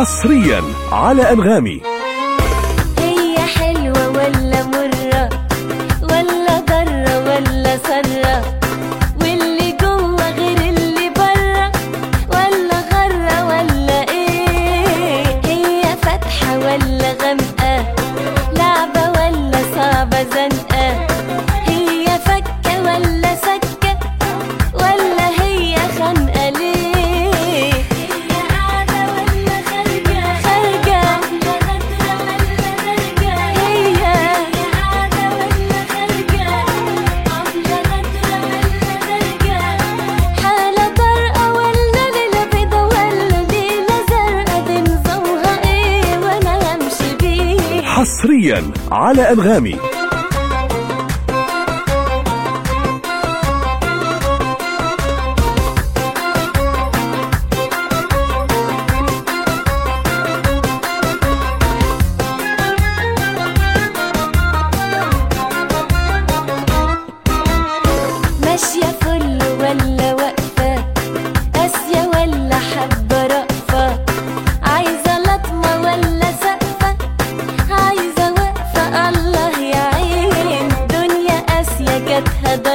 حصريا على أنغامي. هي حلوة ولا مرة ولا ضرة ولا سرة، واللي جوه غير اللي برا، ولا غرة ولا ايه؟ هي فاتحة ولا غامقة، لعبة ولا صعبة زنقة، هي فكة ولا سكة، ولا هي خانقة ليه؟ هي قاعدة ولا خارجة، خارجة ولا غدرة ولا خارجة، هي قاعدة ولا خارجة، عاملة غدرة ولا خارجة، حالة طارقة ولا ليلة بيضة ولا ليلة زرقا، دي نظامها ايه وانا همشي بيه؟ حصريا على أنغامي. ماشية فل ولا واقفة، قاسية ولا حبة رأفة، عايزة لطمة ولا سقفة، عايزة وقفة الله يعين، دنيا قاسية جاتها